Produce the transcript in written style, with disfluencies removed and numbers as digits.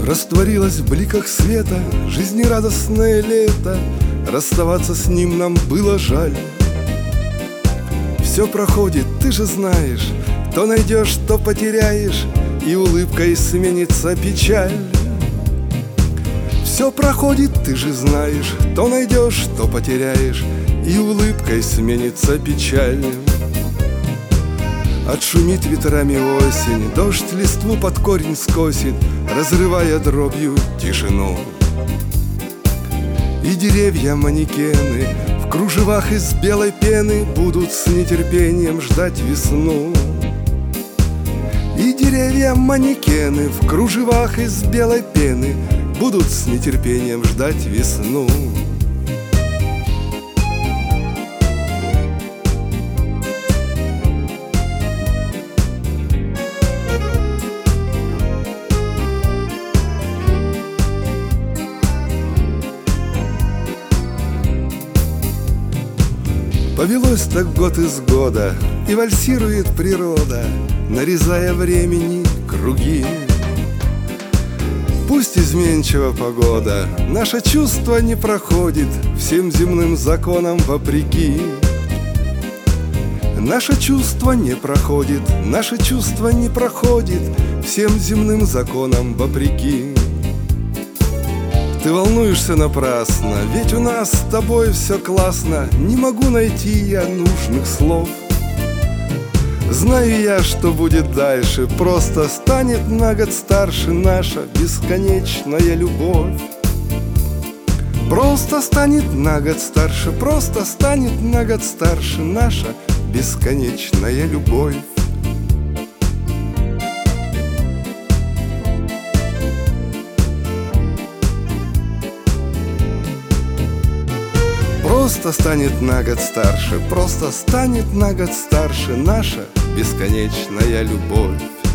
Растворилось в бликах света жизнерадостное лето. Расставаться с ним нам было жаль. Все проходит, ты же знаешь, то найдешь, то потеряешь, и улыбкой сменится печаль. Все проходит, ты же знаешь, то найдешь, то потеряешь, и улыбкой сменится печаль. Отшумит ветрами осень, дождь листву под корень скосит, разрывая дробью тишину. И деревья-манекены в кружевах из белой пены будут с нетерпением ждать весну. И деревья-манекены в кружевах из белой пены будут с нетерпением ждать весну. Повелось так год из года, и вальсирует природа, нарезая времени круги. Пусть изменчива погода, наше чувство не проходит всем земным законам вопреки. Наше чувство не проходит, наше чувство не проходит всем земным законам вопреки. Ты волнуешься напрасно, ведь у нас с тобой все классно. Не могу найти я нужных слов. Знаю я, что будет дальше, просто станет на год старше наша бесконечная любовь. Просто станет на год старше, просто станет на год старше наша бесконечная любовь. Просто станет на год старше, просто станет на год старше наша бесконечная любовь.